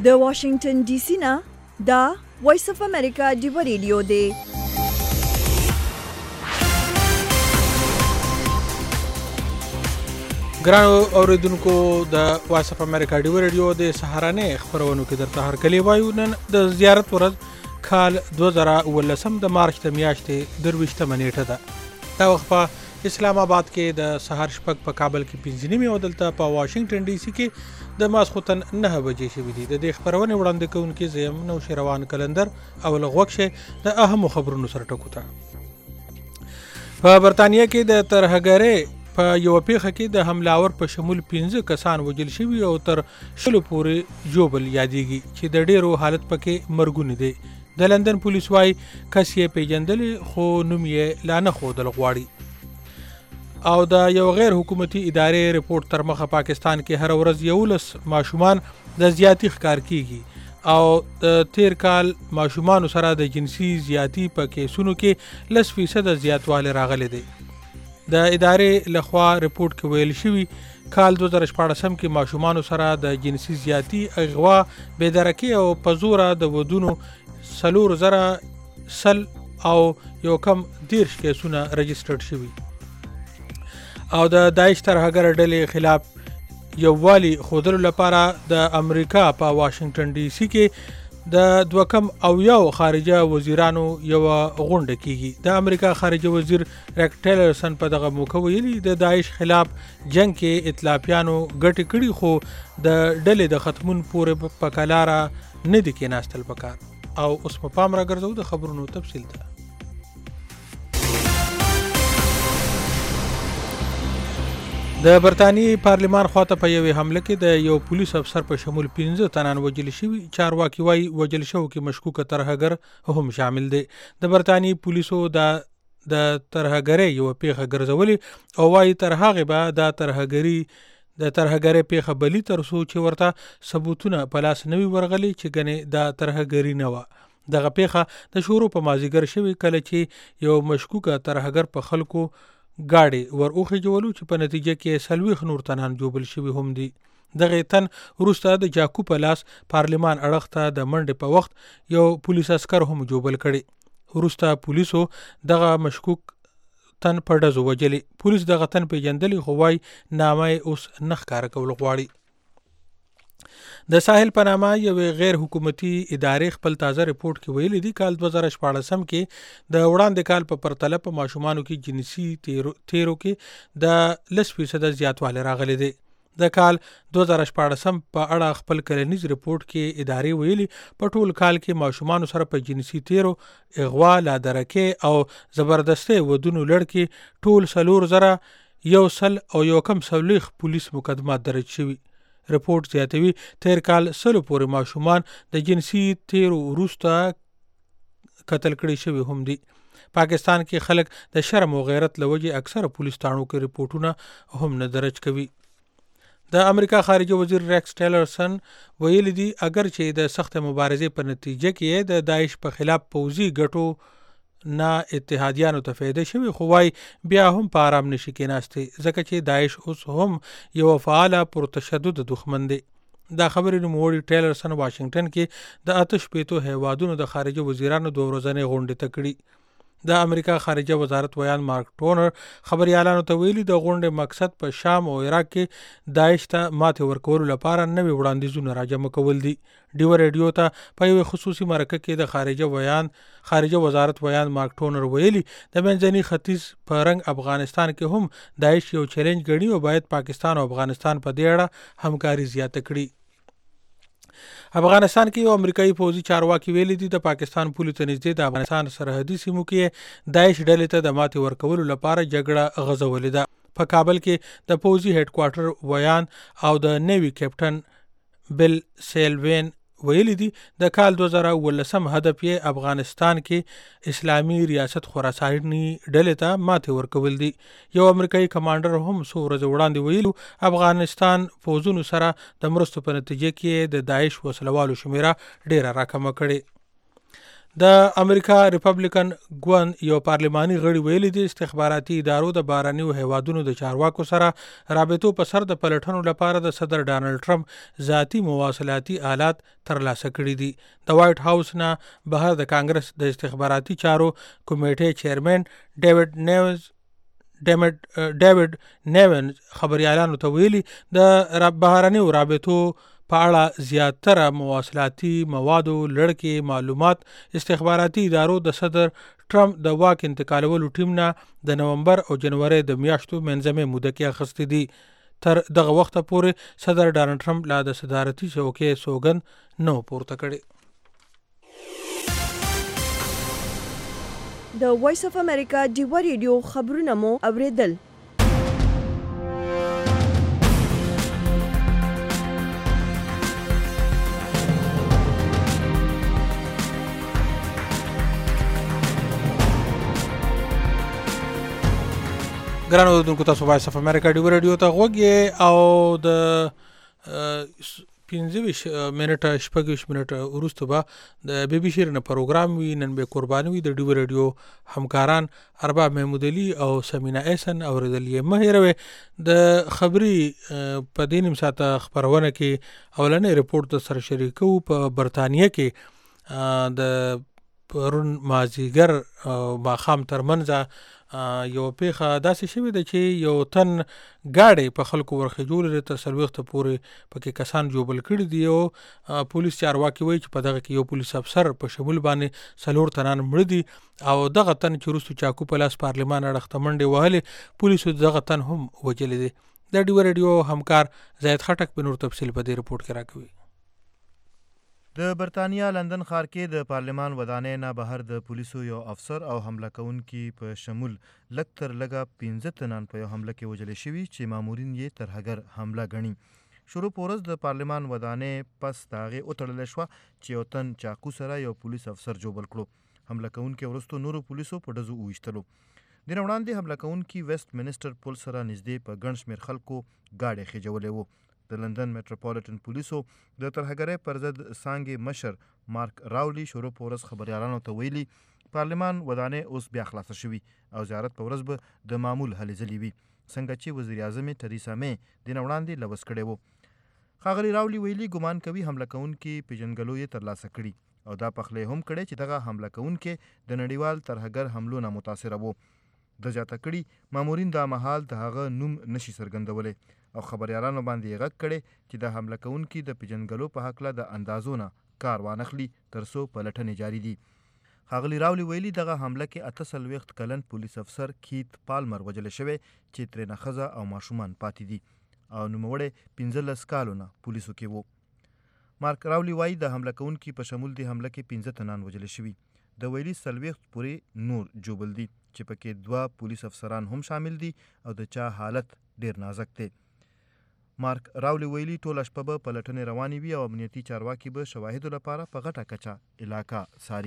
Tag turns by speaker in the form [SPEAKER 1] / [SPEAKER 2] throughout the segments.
[SPEAKER 1] د واشنگټن ډي سي نه دا وایس اف امریکا ډیو ریډیو دی.
[SPEAKER 2] ګرانو اوریدونکو د وایس اف امریکا ډیو ریډیو د سهارانه خبرونو کې درته هر کلی وایو. نن د زیارت ورځ کال 2019 د مارچ د میاشتې 23 نیټه ده. دا وخت په اسلام آباد کې د سهار شپږ، په کابل کې 5 او دلته په واشنگټن ډي سي کې د ماسخوتن 9 بجې شوې دي. د دې خبرونه وړاندې کوونکې زم نو شروان کلندر او لغوښه د اهم خبرونو سره ټکو ته. په برتانیې کې د ترهګرۍ په یو پیښه کې د حملاور په شمول 15 کسان وژل شوي او تر شلو پورې جوبل یادېږي چې د ډیرو حالت پکې مرګونه دي. د لندن پولیس وايي کس یې پیژندل خو نوم یې لا نه ښودل غواړي. او د یو غیر حکومتي ادارې رپورت تر مخه پاکستان کې هر ورځ 11 ماشومان د زیاتی ښکار کیږي او د تیر کال ماشومان سره د جنسي زیاتی په کیسونو کې 10% زیاتوالی راغلی دی. د ادارې لخوا رپورت کې ویل شوی کال 2014 کې ماشومان سره د جنسي زیاتی، اغوا، بېدرکي او پزوره د ودونو 4000 او یو کم 10 کیسونه رجسټرډ شوي. او د داعش ترهګر ډلې خلاف یووالي خودلو لپاره د امریکا په واشنگټن ډي سي کې د 2 خارجه وزیرانو یو غونډه کیږي. د امریکا خارجه وزیر ریکس ټیلرسن په دغه موقع ویلي د داعش خلاف جنگ کې ائتلافیانو ګټه کړي خو د ډلې د ختمون پورې په کلاره نه دي کېناستل پکار. او اوس په پام راګرځو د خبرونو تفصیل ته. د برتانیې پارلمان خواته په یوې حمله کې د یو پولیس افسر په شمول 15 تنان وژل شوي. چارواکي وايي وژل شوو کې مشکوکه ترهګر هم شامل دی. د برتانیې پولیسو د ترهګرۍ یو پیښه ګرځولې او وايي تر هغه به د ترهګرۍ پیښه بلی تر څو چې ورته ثبوتونه په لاس نوي ورغلي چې ګنې د ترهګرۍ نه و. دغه پیښه د شروع په مازیګر شوی کله چې یو مشکوکه ترهګر په خلکو گاڑی ور اوخه جوړو چې په نتیجه کې 40 نور تنان جوبل شوی هم دي. دغه تن وروسته د جاکو په لاس پارلمان اړخته د منډه په وخت یو پولیس عسكر هم جوبل کړي. وروسته پولیسو دغه مشکوک تن په ډزو وجلی. پولیس دغه تن پیژندلی خو وايي نامه اوس نخ کار کول غواړي. د ساحل په نامه یو غیر حکومتي ادارې خپل تازه رپورت کې ویلي دي کال 2014 کې د وړاندې کال په پرتله په ماشومانو کې جنسي تیرو کې د 10% زیاتوالی راغلی دی. د کال 2014 په اړه خپل کلنیز رپورت کې ادارې ویلي په ټول کال کې ماشومانو سره په جنسي تیرو، اغوا، لادرکه او زبردستی ودونو لړ کې ټول 4000 او یو کم 40 پولیس مقدمات درج شوي. رپورت زیاتوي تیر کال 100 پورې ماشومان د جنسي تیرو وروسته قتل کړي شوي هم دي. پاکستان کې خلک د شرم او غیرت لوجې اکثره پولیس تانو کې رپورټونه هم نه درج کوي. د امریکا خارجه وزیر ریکس ټیلرسن ویلي دي اگر چې د سخت مبارزې په نتیجه کې د داعش په خلاف پوځي ګټو نه اتحادیانو ته فایده شوی خو وايي بیا هم په آرام نشي کېناستي ځکه چې داعش اوس هم یو فعاله پرتشدد دښمن دی. دا خبرې نوموړي ټیلرسن واشنگټن کې د 8 هیوادونو د خارجه وزیرانو 2 ورځنۍ غونډه ته کړي. د امریکا خارجه وزارت ویان مارک ټونر خبريالانو ته ویلي د غونډې مقصد په شام او عراق کې داعش ته ماته ورکولو لپاره نوې وړاندیزونه راجمع کول دي. ډیو ریډیو ته په یو خصوصي مرکه کې د خارجه وزارت ویان مارک ټونر ویلي د منځني ختیځ په رنګ افغانستان کې هم داعش یو چیلنج ګڼي او باید پاکستان او افغانستان په دې اړه همکاري زیاته کړي. افغانستان کې یو امریکایي پوځي چارواکي ویلي دي د پاکستان پولیسو ته نږدې د افغانستان سرحدي سیمو کې داعش ډلې ته د ماتې ورکولو لپاره جګړه غځولې ده. په کابل کې د پوځي هډ کوارټر ویان او د نیوي کیپټن بل سیلوین ویلي دي د کال 2019 هدف یې افغانستان کې اسلامي ریاست خراساني ډلې ته ماتې ورکول دي. یو امریکایي کمانډر هم څو ورځې وړاندې ویلو افغانستان فوجونو سره د مرستو په نتیجه کې د داعش وسلوالو شمیره ډیره راکمه کړې. د امریکا ریپبلیکن ګوند یو پارلماني غړي ویلي دي استخباراتي ادارو د بهرنیو هیوادونو د چارواکو سره رابطو په سر د پلټنو لپاره د صدر ډانلډ ټرمپ ذاتي مواصلاتي آلات ترلاسه کړي دي. د وایټ هاوس نه بهر د کانګرس د استخباراتي چارو کمیټې چیرمن ډیوډ نیونز خبريالانو ته ویلي د بهرنیو رابطو په اړه زیاتره مواصلاتي موادو لړکې معلومات استخباراتي ادارو د صدر ټرمپ د واک انتقالولو ټیم نه د نومبر او جنوري د میاشتو منځمه موده کې اخیستې دي. تر دغه وخت پورې صدر ډانلډ ټرمپ لا د صدارتي څوکۍ سوګند نه پورته کړي.
[SPEAKER 1] د وایس اف امریکا ډیوا ریډیو خبرونه مو اوریدل.
[SPEAKER 2] ګرانو اوریدونکو تاسو وایس اف امریکا ډیوا ریډیو ته غوږ یې او د 15 منټه شپږ منټه وروسته به د بي بي سي نه پروګرام وي. نن به قرباني وي د ډیوا ریډیو همکاران ارباب محمود علي او سمینا احسن اوریدل یې مه هیروئ. د خبري په دې نیم ساعته خبرونه کې اولنې رپورټ سره شریکو. په برتانیه کې د پرون مازیګر ماښام ترمنځ یو پیښه داسې شوې ده چې یو تن ګاډی په خلکو ورخېجولې تر 40 پورې پکې کسان جوبل کړي دي. او پولیس چارواکي وایي چې په دغه کې یو پولیس افسر په شمول باندې 4 تنان مړه دي او دغه تن چې وروسته چاقو په لاس پارلمان اړخته منډې وهلې پولیسو دغه تن هم وجلې دي. د ډیوا ریډیو همکار زید خټک به نور تفصیل په دې رپورټ کې راکوي.
[SPEAKER 3] د برتانیا لندن ښار کې د پارلمان ودانۍ نه بهر د پولیسو یو افسر او حمله کوونکي په شمول لږ تر لږه 15 تنان په یو حمله کې وژل شوي چې مامورین یې ترهګر حمله ګڼي. شروع په ورځ د پارلمان ودانۍ پس د هغې وتړلی شوه چې یو تن چاقو سره یو پولیس افسر جوبل کړو. حمله کوونکي وروسته نورو پولیسو په ډزو وویشتلو. د نه وړاندې حمله کوونکي ویسټ منسټر پل سره نږدې په ګڼ شمېر خلکو ګاډی خېجولی و. د لندن میټروپولیټن پولیسو د ترهګرۍ پر ضد څانګې مشر مارک راولي شروع په ورځ خبریالانو ته ویلي پارلمان ودانۍ اوس بیا خلاصه شوي او زیارت په ورځ به د معمول هلې ځلې وي څنګه چې وزیر اعظم ټریسا مې د نه وړاندې لوث کړی و. ښاغلي راولي ویلي ګمان کوي حمله کوونکي پیژنګلو یې ترلاسه کړي او دا پخلی هم کړی چې دغه حمله کوونکي د نړیوال ترهګر حملو نه متاثره وو. د زیاته کړي مامورین دا مهال د هغه نوم نشي څرګندولی او خبریالانو باندې یې غږ کړی چې د حمله کوونکي د پیژنګلو په هکله د اندازو نه کار وانخلي تر څو پلټنې جاري دي. ښاغلي راولي ویلي دغه حمله کې 48 کلن پولیس افسر کیت پالمر وژلی شوی چې ترېنه ښځه او ماشومان پاتې دي او نوموړی 15 کالو نه پولیسو کې وو. مارک راولي وایي د حمله کوونکي په شمول د حمله کې 15 تنان وژلی شوي. د ویلي 40 پورې نور جوبل دي چې پکې 2 پولیس افسران هم شامل دي او د چا حالت ډیر نازک دی. مارک راولي ویلي ټوله شپه به پلټنې روانې وي او امنیتي چارواکي به شواهدو لپاره په غټه کچه علاقه څاري.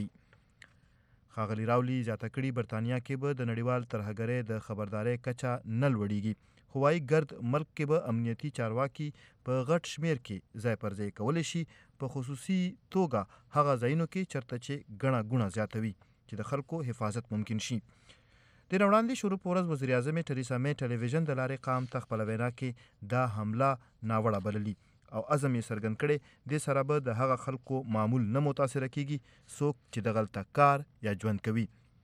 [SPEAKER 3] ښاغلي راولي زیاته کړي برتانیا کې به د نړیوال ترهګرۍ د خبردارۍ کچه نه لوړیږي خو وايي ګرد ملک کې به امنیتي چارواکي په غټ شمیر کې ځای پر ځای کولی شي په خصوصي توګه هغه ځایونو کې چرته چې ګڼه ګوڼه زیاته وي چې د خلکو حفاظت ممکن شي. د نه وړاندې شروع په ورځ وزیر اعظم ټریسا مې ټلویزیون د لارې قام ته خپله وینا کې دا حمله ناوړه بللي او عزم یې څرګند کړی دې سره به د هغه خلکو معمول نه متاثره کیږي څوک چې دغلته کار یا ژوند کوي.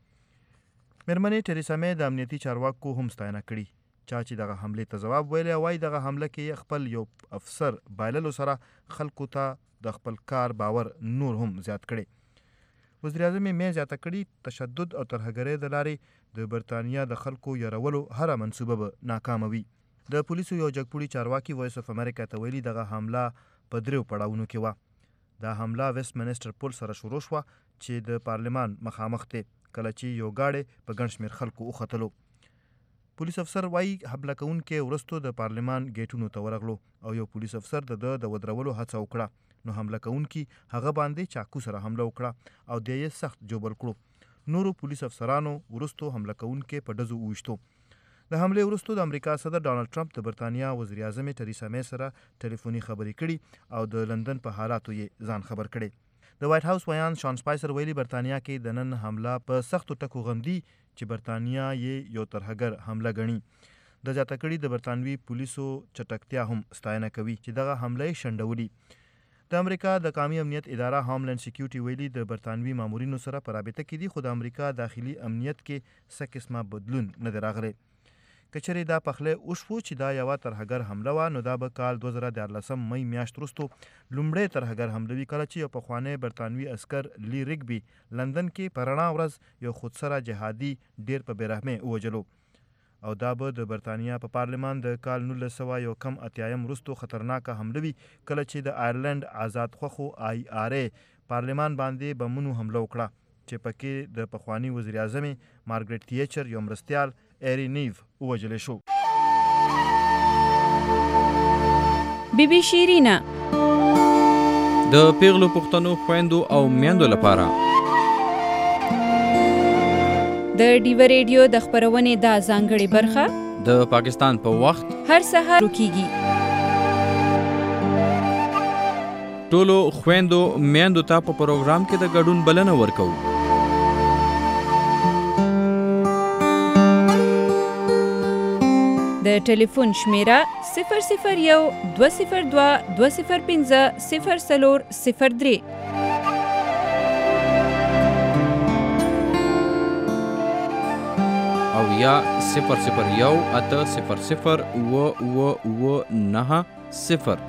[SPEAKER 3] مېرمنې ټریسا مې د امنیتي چارواکو هم ستاینه کړي چا چې دغه حملې ته ځواب ویلی او وایي دغه حمله کې خپل یو افسر بایللو سره خلکو ته د خپل کار باور نور هم زیات کړی. وزیر اعظم مې زیاته کړي تشدد او ترهګرۍ د لارې د برتانیا د خلکو یرولو هره منصوبه به ناکامه وي. د پولیسو یو جګپوړي چارواکي وایس اف امریکا ته ویلي دغه حمله په 3 پړاوونو کې وه. دا حمله ویسټ منسټر پل سره شروع شوه چې د پارلمان مخامخ دی کله چې یو ګاډی په ګڼ شمېر خلکو وختلو. پولیس افسر وایي حمله کوونکي وروسته د پارلمان ګیټونو ته ورغلو او یو پولیس افسر د ودرولو هڅه وکړه نو حمله کوونکي هغه باندې چاقو سره حمله وکړه او دی یې سخت جوبل کړو. نورو پولیس افسرانو وروسته حمله کوونکي په ډزو وویشتو. د حملې وروسته د امریکا صدر ډانلډ ټرمپ د برتانیا وزیر اعظم ټریسا مې سره ټلیفوني خبرې کړي او د لندن په حالاتو یې ځان خبر کړی. د وایټ هاوس ویان شان سپایسر ویلي برطانیه کې د نن حمله په سختو ټکو غمدي چې برطانیه یې یو ترهګر حمله ګڼي. د زیاته کړي د برطانوي پولیسو چټکتیا هم ستاینه کوي چې دغه حمله یې شنډولي. د امریکا د قومي امنیت اداره هوملند سکیورټي ویلي د برطانوي مامورینو سره په رابطه کې دي، خو د امریکا داخلي امنیت کې څه قسمه بدلون نه دی راغلی. که چېرې دا پخلی وشو چې دا یوه ترهګر حمله وه، نو دا به کال 2014 مۍ میاشت وروستو لومړی ترهګر حمله وي، کله چې یو پخوانی برطانوي عسکر لی ریګبي لندن کې په رڼا ورځ یو خودسره جهادي ډېر په بېرحمۍ ووجلو. او دا به د برطانیه په پارلمان د کال 1981 وروستو خطرناکه حمله وي، کله چې د آیرلند آزاد خوښو IRA پارلمان باندې بمونو حمله وکړه چې پکې د پخواني وزیر اعظم مارګریټ تیچر یو مرستیال ایری نیو ووجلی شو.
[SPEAKER 4] بیبي شیرینا
[SPEAKER 5] د پیغلو پښتنو خويندو او میندو لپاره
[SPEAKER 4] د ډیو ریډیو د خبرونې دا ځانګړې برخه
[SPEAKER 5] د پاکستان په وخت
[SPEAKER 4] هر سهار کیږي.
[SPEAKER 5] ټولو خويندو میندو ته په پروګرام کې د ګډون بلنه ورکوو.
[SPEAKER 4] د ټلیفون شمیره 001 202 205 0403
[SPEAKER 5] او یا 001 800 990.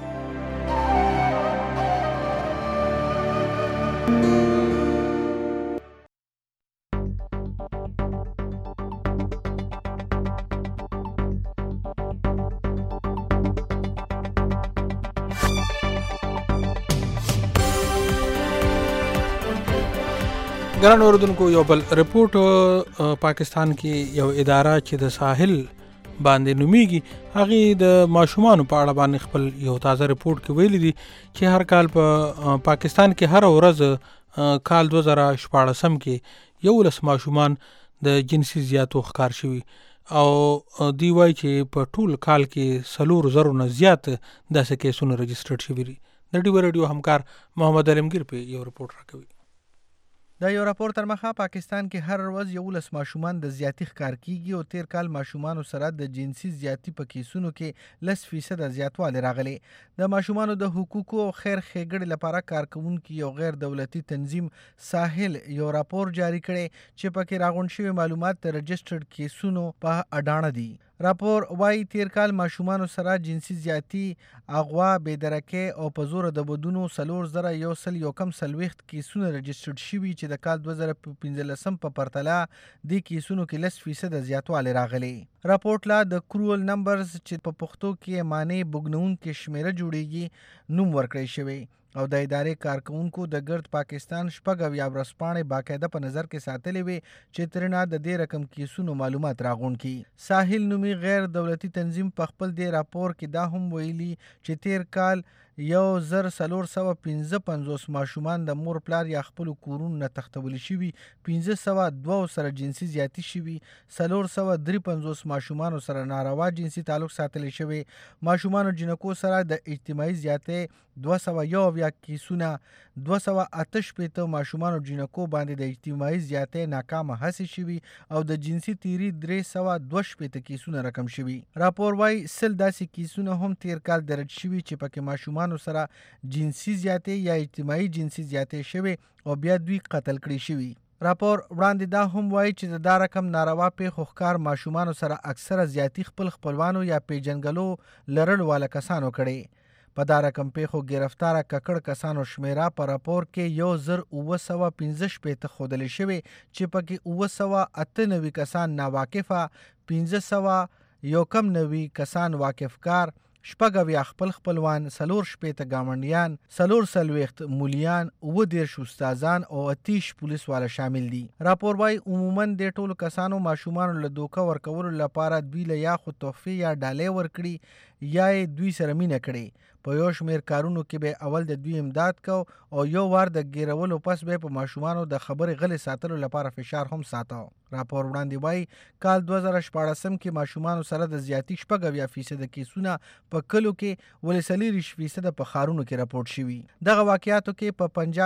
[SPEAKER 2] ګران اوردونکو، یو بل رپورټ پاکستان کې یو اداره چې د ساحل باندې نومیږي، هغې د ماشومانو په اړه باندې خپل یو تازه رپورټ کې ویلي دي چې هر کال په پاکستان کې هر ورځ کال 2014 کې 11 ماشومان د جنسي زیاتو ښکار شوي، او دی وایي چې په ټول کال کې 4,000 نه زیات داسې کیسونه رجسټرډ شوي دي. د ډیو ریډیو همکار محمد علمگیر په یو رپورټ راکوي.
[SPEAKER 6] دا یو راپور تر مخه پاکستان کې هر ورځ 11 ماشومان د زیاتی ښکار کیږي، او تیر کال ماشومانو سره د جنسي زیاتی په کیسونو کې 10% زیاتوالی راغلی. د ماشومانو د حقوقو او خیر ښېګړې لپاره کارکوونکي یو غیر دولتي تنظیم ساحل یو راپور جاری کړی چې پکې راغونډ شوي معلومات د رجسټرډ کیسونو په اډانه دي. راپور وايي تیر کال ماشومانو سره جنسي زیاتی، اغوا، بېدرکۍ او په زور د بدونو 4,140 کیسونه رجسټرډ شوي چې د کال 2015 په پرتله دې کیسونو کې 10% زیاتوالی راغلی. راپورټ لا د کرول نمبرز چې په پښتو کې معنی بوږنونکې شمیره جوړیږي نوم ورکړی شوی، او د ادارې کارکوونکو د ګرد پاکستان 6 ورځپاڼې باقاعده په نظر کې ساتلې وي چې ترنه د دې رقم کیسونو معلومات راغونډ کړي. ساحل نومي غیر دولتي تنظیم په خپل دې راپور کې دا هم ویلي چې تیر کال 1,455 ماشومان د مور پلار یا خپل کورونو نه تښتول شوي، 502 سره جنسي زیاتی شوي، 453 ماشومانو سره ناروا جنسي تعلق ساتل شوی، ماشومانو جنکو سره د اجتماعي زیاتۍ 201 کیسونه، 288 ماشومانو جنکو باندې د اجتماعي زیاتۍ ناکامه هڅې شوي، او د جنسي تیری 322 کیسونه رقم شوي. راپور وايي 100 داسې کیسونه هم تیر کال درج شوي چې پکې ماشومان سره جنسي زیاتۍ یا اجتماعي جنسي زیاتۍ شوي او بیا دوی قتل کړي شوي. راپور وړاندې دا هم وایي چې د دا رقم ناروا پیښو ښکار ماشومانو سره اکثره زیاتی خپل خپلوانو یا پیژنګلو لرل والا کسانو کړي. په دا رقم پیښو گرفتاره ککړ کسانو شمیره په راپور کې 1,915 ښودلی شوې چې پکې 998 کسان ناواقفه، 591 کسان واقفکار، 6 خپل خپلوان، 4 ګاونډیان، 4 مولیان، 9 استادان او 30 پولیس والا شامل دي. راپور وايي عموما د ټولو کسانو ماشومان له دوکه ورکولو لپاره دوی له یا خو تحفې یا ډالۍ ورکړي یا دوی سره مینه کړي. په یو شمیر کارونو کې به اول د دوی امداد کو او یو وار د ګیرولو پس به په ماشومانو د خبرې غلې ساتلو لپاره فشار هم ساتو. راپور وړاندې وایي کال 2014 کې ماشومانو سره د زیاتی 6% کیسونه په کلو کې 40% په ښارونو کې راپورټ شوي. دغه واقعاتو کې په پنجاب کې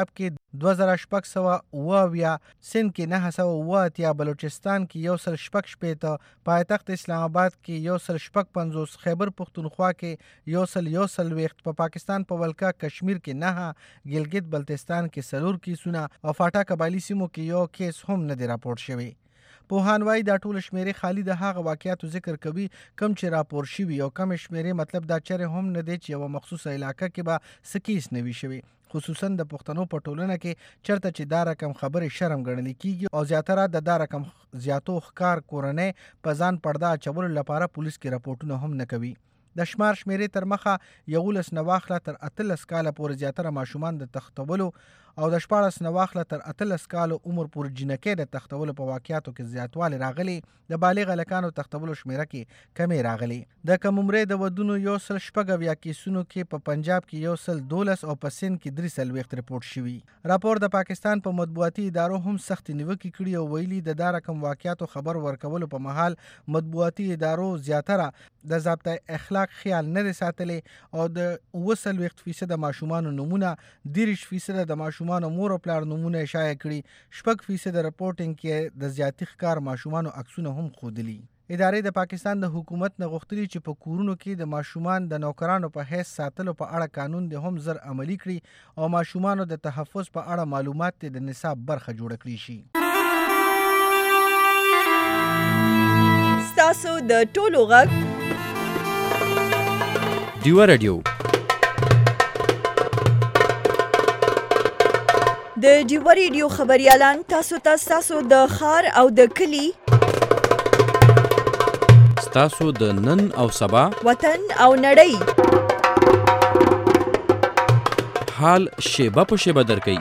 [SPEAKER 6] 2678 سند کې 978 بلوچستان کې 116 پایتخت اسلام آباد کې 155 خیبر پختونخوا کې 111 په پاکستان په ولکا کشمیر کې 9 ګلګت بلتستان کې 4 کیسونه او فاټا قبایلی سیمو کې 1 کیس هم نه دی راپورټ شوی. پوهانوای دا ټول شمیرې خالی د هغه واقعیاتو ذکر کوي کم چې راپور شوي او کم شمیرې مطلب دا چیرې هم نه دی چې یو مخصوصه علاقه کې به سکیس نوي شوي، خصوصا د پښتنو په ټولنه کې چرته چې دا رقم خبرې شرم ګڼل کیږي او زیاتره د دا رقم زیاتو ښکار کورنۍ په ځان پرده اچولو لپاره پولیس کې راپورټونه هم نه کوي. د شمار شمیرې تر مخه 11 نه واخله تر 18 کاله پورې زیاتره ماشومان د تختولو او د 14 نه واخله تر 18 کالو عمر پورې جنکې د تختولو په واقعیاتو کې زیاتوالی راغلی، د بالغ هلکانو تختولو شمیره کې کمی راغلی. د کم عمرې د ودونو 116 کیسونو کې په پنجاب کې 112 او په سند کې 43 ریپورټ شوي. راپور د پاکستان په مطبوعاتي ادارو هم سخت نیوکې کړي او ویلي د دا رقم واقعیاتو خبر ورکولو په مهال مطبوعاتي ادارو زیاتره د ضابطه اخلاق خیال نه دی ساتلی او د 29% ماشومانو نمونه 30% د ماشومانو مور او پلار نمونه شایع کړي، 6% د رپورټینګ کې د زیاتی ښکار ماشومانو عکسونه هم ښودلي. ادارې د پاکستان د حکومت نه غوښتلي چې په کورونو کې د ماشومان د نوکرانو په حیث ساتلو په اړه قانون د هم زر عملی کړي او ماشومانو د تحفظ په اړه معلومات د نصاب برخه جوړ کړي شي.
[SPEAKER 1] ستاسو د ټولو غږ
[SPEAKER 5] ډیوه رادیو
[SPEAKER 1] د ډیوه ریډیو خبریالان تاسو د ښار او د کلي،
[SPEAKER 5] ستاسو د نن او سبا،
[SPEAKER 1] وطن او نړۍ
[SPEAKER 5] حال شیبه په شیبه درکوي.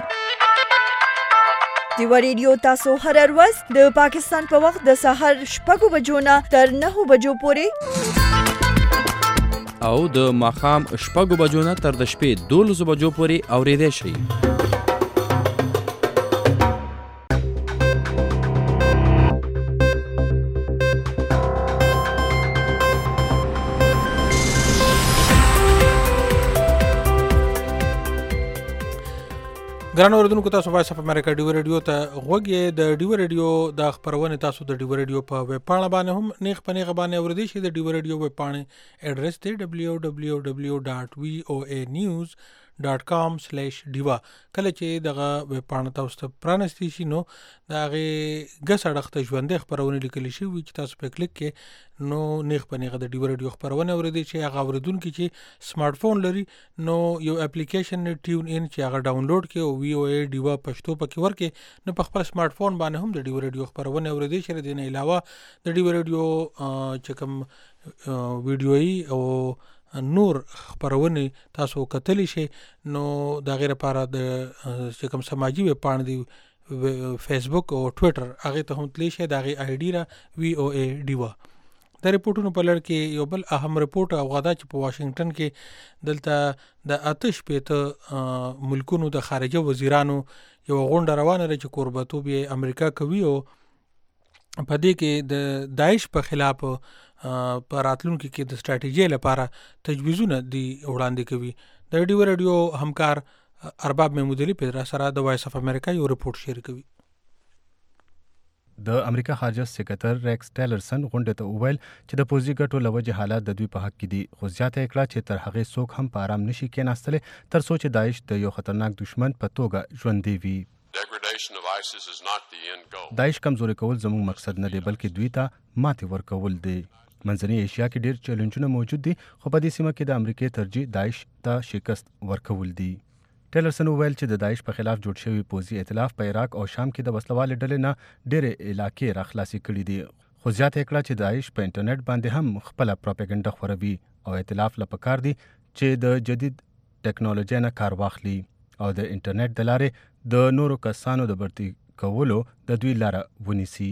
[SPEAKER 1] ډیوه ریډیو تاسو هر ورځ د پاکستان په وخت د سهار 6 بجو نه تر 9 بجو پورې
[SPEAKER 5] او د ماښام 6 بجو نه تر د شپې 12 بجو پورې اورېدای شئ.
[SPEAKER 2] ګران اوریدونکو، تاسو وایس اف امریکا ډیو ریډیو ته غوږ یې. د ډیو ریډیو د خبرونې تاسو د ډیو ریډیو په ویب پاڼه باندې هم نیغ په نیغه باندې اوریدئ شئ. د ډیو ریډیو ویب پاڼې ایډرس دی www.voanews.com/diva. کله چې دغه ویب پاڼه تاسو ته پرانستی شي نو د هغې ګس اړخ ته ژوندۍ خپرونې لیکلی شوي چې تاسو په کلیک کې نو نیغ په نیغه د ډیو ریډیو خپرونې اوریدئ شئ. هغه اوریدونکي چې سمارټ فون لري نو یو اپلیکیشن ټیون ان چې هغه ډاونلوډ کړي او VOA ډیوا پښتو پکې ورکړي نو په خپل سمارټ فون باندې هم د ډیو ریډیو خپرونې اوریدئ شئ. د دې نه علاوه د ډیو ریډیو چې کوم ویډیويي او نور خپرونې تاسو کتلی شئ نو د غیر لپاره د چې کوم سماجی ویب پاڼې دی فیسبوک او ټویټر هغه ته هم تلی شئ. د هغې آی ډي را VOA ډیوا. د ریپورټونو په لړ کې یو بل اهم ریپورټ او غدا چې په واشنگټن کې دلته د 8 ملکونو د خارجه وزیرانو یو غونډه روانه ده چې کوربتوب یې امریکا کوي او په دې کې د داعش په خلاف په راتلونکي کې د سټراټیژۍ لپاره تجویزونه دی وړاندې کوي. د ډیو ریډیو همکار ارباب محمود علي په سره د وایس اف امریکا یو ریپورټ شیر کوي.
[SPEAKER 7] د امریکا خارجه سکرټر ریکس ټیلرسن غونډه ته وویل چې د پوځي ګټو له وجې حالات د دوی په حق کې دي، خو زیاته یې کړه چې تر هغې څوک هم په آرام نشي کېناستلی تر څو چې داعش د یو خطرناک دشمن په توګه ژوندی وي. داعش کمزوري کول زموږ مقصد نه دی بلکې دوی ته ماتې ورکول دی. منځنۍ ایشیا کې ډېر چیلنجونه موجود دي خو په دې سیمه کې د امریکې ترجیح داعش ته شکست ورکول دي. ټیلرسن وویل چې د داعش په خلاف جوړ شوی پوځي ائتلاف په عراق او شام کې د وسلوالې ډلې نه ډېرې علاقې راخلاصې کړي دي، خو زیاته یې کړه چې داعش په انټرنیټ باندې هم خپله پروپاګنډه خوروي او ائتلاف له پکار دي چې د جدید ټیکنالوژۍ نه کار واخلي او د انټرنیټ د لارې د نورو کسانو د برتی کولو د دوی لاره ونیسي.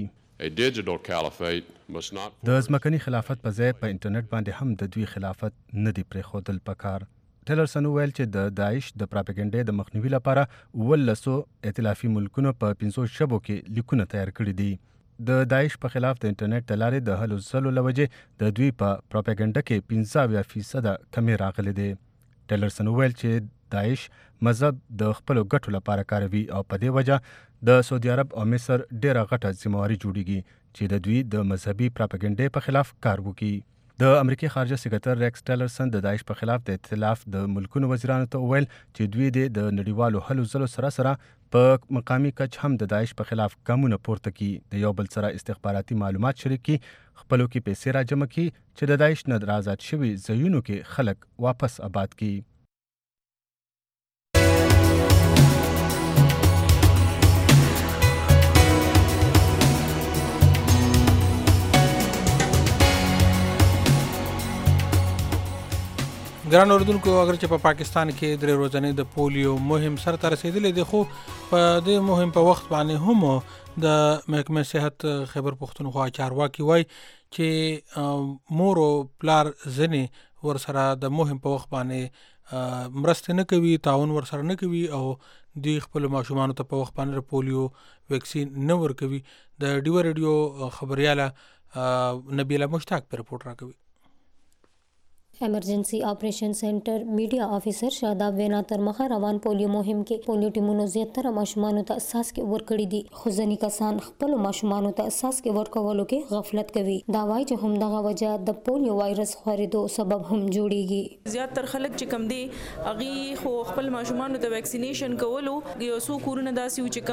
[SPEAKER 7] د ځمکني خلافت په ځای په انټرنیټ باندې هم د دوی خلافت نه دی پرېښودل پکار. ټیلرسن وویل چې د داعش د پراپاګنډې د مخنیوي لپاره 1900 ائتلافي ملکونو په 500 ژبو کې لیکونه تیار کړي دي. د داعش په خلاف د انټرنیټ د لارې د هلو ځلو له وجې د دوی په پراپاګنډه کې 15% کمی راغلی دی. ټیلرسن وویل چې داعش مذهب د خپلو ګټو لپاره کاروي او په دې وجه د سعودي عرب او مصر ډیره غټه ذمہواري جوړیږي چې د دوی د مذهبي پراپاګاندا په خلاف کار وکړي. د امریکای خارجه سکرټر ریکس ټیلرسن د داعش په خلاف د ائتلاف د ملکونو وزیرانو ته وویل چې دوی د نړیوالو هلو ځلو سره په مقامي کچ هم د داعش په خلاف ګامونه پورته کړي، د یو بل سره استخباراتي معلومات شریک کړي، خپلو کې پیسې راجمع کړي چې د داعش نه آزاد شوي ځایونو کې خلک واپس آباد کړي.
[SPEAKER 2] ګران اوردونکو، اگر چې په پاکستان کې درې ورځې د پولیو مهم سره ته رسیدلې دی، خو په دې مهم په وخت باندې هم د محکمه صحت خیبر پښتونخوا چارواکي وایي چې مور او پلار ځنې ورسره د مهم په وخت باندې مرسته نه کوي، تعاون ورسره نه کوي او د خپل ماشومانو ته په وخت باندې پولیو ویکسین نه ورکوي. د ډیو ریډیو خبرياله نبیله مشتاق پر رپورټ راکوي.
[SPEAKER 8] ایمرجنسی آپریشن سینټر میډیا افیسر شاداب وینا تر مخه روان پولیو مهم کې پولیو ټیمونو زیاتره ماشومانو ته اساس کې ورکړي دي، خو ځینې کسان خپل ماشومانو ته اساس کې ورکولو کې غفلت کوي. دا وایي چې هم دغه وجہ د پولیو وایرس خورېدو سبب هم جوړیږي.
[SPEAKER 9] زیاتره خلک چې کم دي اغي خو خپل ماشومانو ته ویکسینیشن کولو یو څو کورونه داسي چې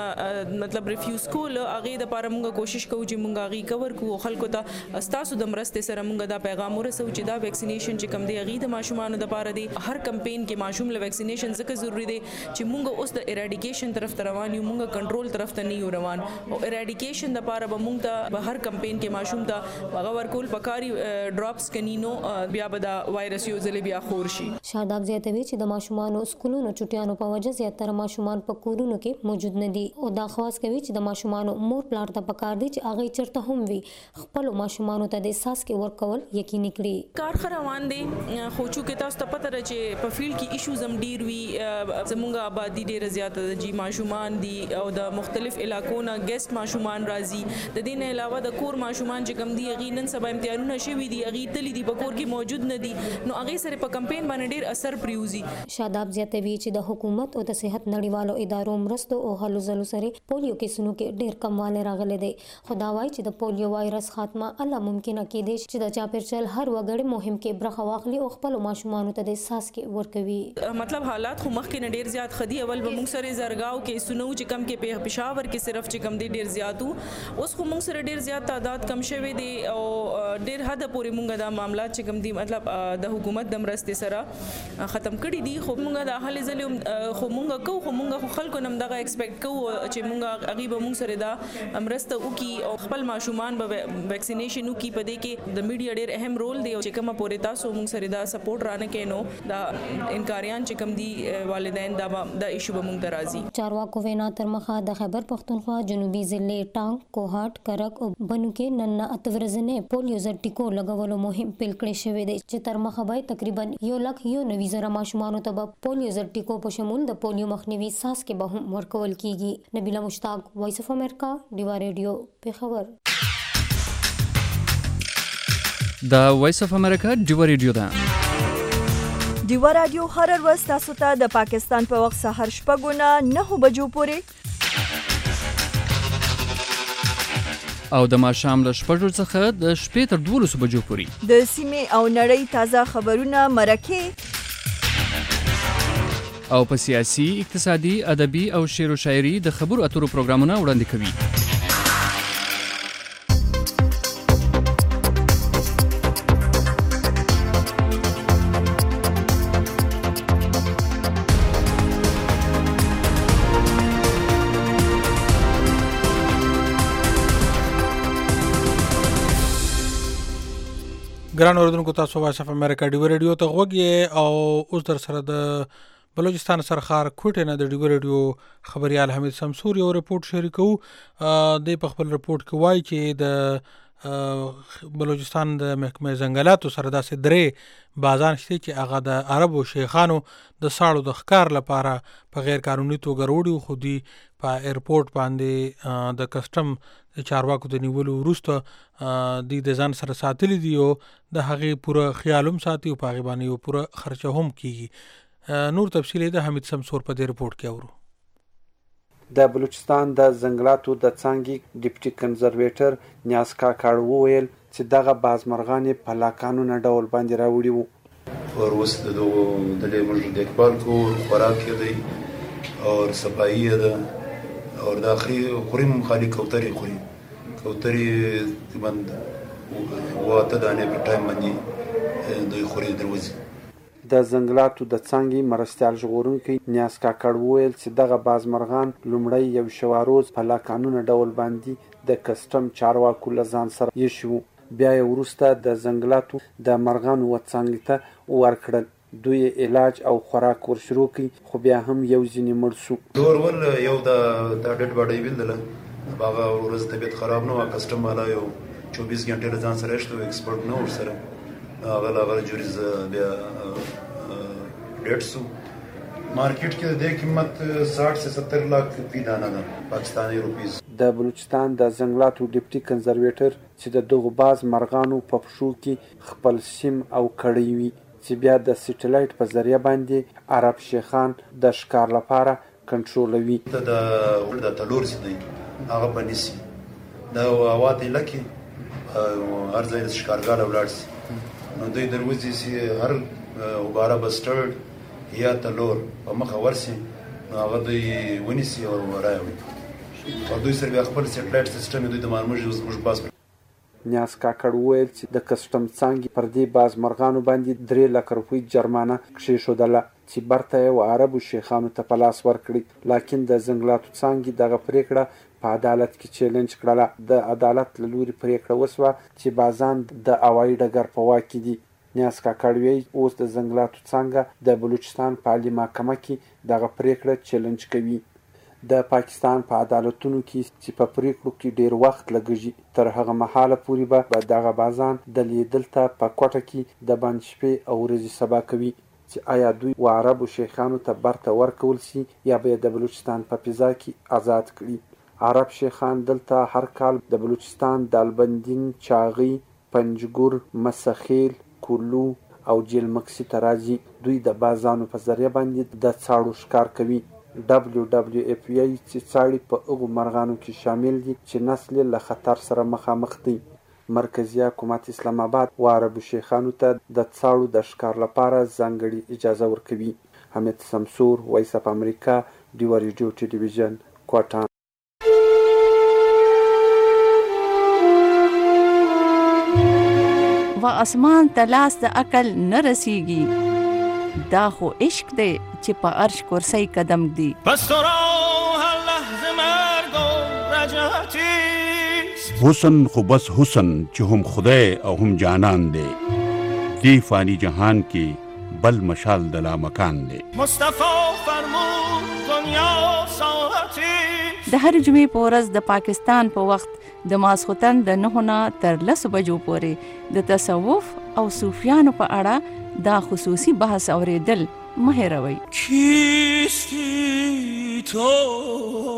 [SPEAKER 9] کم مطلب ریفیوز کول، اغي د پاره مونږه کوشش کوو چې مونږه اغي کور کوو خلکو ته استاسو د مرسته سره مونږه دا پیغام ورسو چې دا ویکسینیشن چې کوم دی اغي د ماشومانو د پاره دی. هر کمپین کې ماشوم له ویکسینیشن ځکه ضروری دی چې مونږ اوس د ایراډیکیشن طرف ته روان یو، مونږ کنټرول طرف ته نه یو روان، او ایراډیکیشن د پاره به مونږ ته به هر کمپین کې ماشوم ته هغه ورکول پکاري ډراپس کنينو بیا به دا وایرس یو ځل بیا خور شي.
[SPEAKER 8] شاداب زیاتوي چې د ماشومانو سکولونو چټیانو په وجه زیاتره ماشومان په کورونو کې موجود نه دي او دا خواص کوي چې د ماشومانو مور پلار ته پکار دي چې هغه چرته هم وي خپل ماشومانو ته د احساس کې ورکول یقیني کړي.
[SPEAKER 9] کار روان دي خو چې تاسو ته پته راځي چې په فیلډ کې ایشوز هم ډیر وی، زموږه آبادی ډیره زیاته ده جی، ماشومان دي او د مختلف علاقو نه ګیسټ ماشومان راځي. د دې نه علاوه د کور ماشومان چې کم دي اغي نن سبا امتحانونه شوي دي، اغي تللی دي په کور کې موجود نه دي، نو اغي سره په کمپین باندې ډیر اثر پریوزي.
[SPEAKER 8] شاداب زیاتوي چې د حکومت او د صحت نړیوالو ادارو مرستو او هلو ځلو سره پولیو کیسونو کې ډیر کمواله راغلي دي. خدا وایي چې د پولیو وایرس خاتمه الله ممکنه کېدی چې د چاپیرچل هر وګړي مهم کې برخه واخلي او خپل ماشومانو ته د احساس کې ورکوي.
[SPEAKER 9] مطلب حالات خو مخکې نه ډیر زیات خدي، اول به موږ سره زرګاو کې سنو چې کم کې په پېښور کې صرف چې کم دي ډیر زیاتو، اوس خو موږ سره ډیر زیات تعداد کم شوی دی او ډیر حد پورې موږ دا معاملات چې کم دي مطلب د حکومت د مرستې سره ختم کړي دي. خو موږ د حل ځلې خو موږ کوو، خو موږ خلکو نم دغه ایکسپیکټ کوو چې موږ اغي به موږ سره دا مرسته وکي او خپل ماشومان به ویکسینیشن وکي. په دې کې د میډیا ډیر اهم رول دی او چې کومه پورې تاسو موږ سره دا سپورټ رانه کې نو دا انکاریان چې کم دي والدین دا ایشو به مونږ درازي.
[SPEAKER 8] چارواکو وینا تر مخه د خیبر پښتونخوا جنوبي ضلع ټانګ، کوهاټ، کرک او بنو کې نن اتورزنه پولیو ز ټیکو لګولو مهم پیل کړی شوی دی چې تر مخه به تقریبا 1,90,000 ماشومان ته پولیو ز ټیکو په شمول د پولیو مخنیوي ساس کې به هم ورکول کیږي. نبیله مشتاق، وایس اف امریکا، ډیوا ریډیو، پیښور.
[SPEAKER 5] د وایس اف امریکا ډیوا ریډیو ده.
[SPEAKER 1] ډیوا رادیو هر ورځ تاسو ته د پاکستان په وخت سهار 6 نه 9 بجو پورې
[SPEAKER 5] او د ماښام له 6 څخه د 12 تر 12 بجو پورې
[SPEAKER 1] د سیمې او نړۍ تازه خبرونه، مرکې
[SPEAKER 5] او په سیاسي، اقتصادي، ادبي او شعر و شاعري د خبرو اترو پروګرامونه وړاندې کوي.
[SPEAKER 2] ګران اوردونکو، تاسو وایس اف امریکا ډیو ریډیو ته غوږی او اوس در سره د بلوچستان سرخار کوټه نه د ډیو ریډیو خبريال حمید شمسور یو رپورټ شریکو. د په خپل رپورټ کې وایي چې د بلوچستان د محکمه ځنګلاتو سره داسې درې بازان شته چې هغه د عربو شیخانو د ساړو د ښکار لپاره په غیر قانوني توګه وروړي، خو دوی په ایرپورټ باندې د کسټم چارواکو د نیولو وروسته د ځان سره ساتلی دي او د هغې پوره خیال هم ساتي او په هغې باندې یو پوره خرچه هم کیږي. نور تفصیل د حمید سمسور په دې رپورت کې اورو.
[SPEAKER 10] د بلوچستان د ځنګلاتو د څانګې ډیپټي کنزرویټر نیاز کاکړ وویل چې دغه بازمرغانې په لا قانونه ډول باندې راوړي وو.
[SPEAKER 11] اور اوس د دغې موږ دیکھبال کوو، خوراک یې دی اور صفایي یې ده اور د آخري خوري هم خالي کوترې خوري. کوترې تقریبا 8 دانې په ټایم باندې دوی خوري دروځي.
[SPEAKER 10] د ځنګلاتو د څانګې مرستیال ژغورونکی نیاز کاکړ وویل چې دغه بازمرغان لومړی یو شواروز په لا قانونه ډول باندې د کسټم چارواکو له ځان سره ایښي وو. بیا یې وروسته د ځنګلاتو د مرغانو څانګې ته ورکړل. دوی علاج او خوراک ورشروع کړي، خو بیا هم یو ځینې مړ شو.
[SPEAKER 11] دور ول یو د ډډ باډۍ ویلدله هغه ورځ طبیعت خراب نه وه. کسټم والا یو 24 غنټې له ځان سره ایښتی و، ایکسپرټ نه ورسره. هغه جوریز بیا ډېډ سو. مارکیټ کې د دې قیمت 60 سے 70 लाख فی دانه ده پاکستاني روپیز.
[SPEAKER 10] د بلوچستان د ځنګلاتو ډیپټي کنزرویټر چې د دغو باز مرغانو په پښو کې خپل سیم او کړۍ وي چې بیا د سټلایټ په ذریعه باندې عرب شیخان د ښکار لپاره کنټرولوي.
[SPEAKER 11] د تلور سي دی هغه بنسي د اواته لکه هر ځای د ښکارګر ولاړ سي نو دوی دروځي سي هر وباره بسټرډ یا تلور په مخه ورسي نو هغه دوی ونیسي او راوي او دوی سره خپل سټلایټ سیستم دوی د مارموږ زموږ باز.
[SPEAKER 10] نیاز کاکړ وویل چې د کسټم څانګې پر دې باز مرغانو باندې 3 لک روپۍ جرمانه کښېښودله چې برته یې و عربو شیخانو ته په لاس ورکړي. لاکن د ځنګلاتو څانګې دغه پریکړه په عدالت کې چیلنج کړله. د عدالت له لوري پریکړه وسوه چې بازان د هوایي ډګر په واک کې دي. نیاز کاکړ وایي اوس د ځنګلاتو څانګه د بلوچستان په عالي محکمه کې دغه پریکړه چیلنج کوي. د پاکستان په عدالتونو کې چې په پریکړو کې ډیر وخت لګیږي، تر هغه مهاله پورې به دغه بازان د لیدل ته په کوټه کې د بند شپې او ورځې سبا کوي چې آیا دوی و عربو شیخانو ته برته ورکول سي یا به د بلوچستان په فضا کې آزاد کړي. عرب شیخان دلته هر کال د بلوچستان د البندین، چاغي، پنجګور، مسخیل، کولو او جیل مکسي ته راځي. دوی د بازانو په ذریعه باندې د څاړو ښکار کوي. WWF یې چې څاړي په هغو مرغانو کې شامل دي چې نسل له خطر سره مخامخ دي. مرکزي حکومت اسلام آباد و عربو شیخانو ته د څاړو د ښکار لپاره ځانګړې اجازه ورکوي. حمید سمسور، وایس اف امریکا، ډیو ریډیو ټلویزیون، کوټان.
[SPEAKER 12] و اسمان ته لاس د عقل نه رسیږي، دا خو عشق دی چې په عرش کرسی قدم دی.
[SPEAKER 13] بس تو را هر لحظه مرگ و رجعتیست.
[SPEAKER 14] حسن خو بس حسن چې هم خدای او هم جانان دی، دی فانی جهان کې بل مشال د لامکان دی.
[SPEAKER 13] مصطفی فرمود دنیا ساعتیست.
[SPEAKER 12] د هر جمعې په ورځ د پاکستان په وخت د ماسخوتن د 9 نه تر 10 بجو پورې د تصوف او صوفیانو په اړه دا خصوصي بحث اوریدل مه هېروئ.
[SPEAKER 13] کیستی تو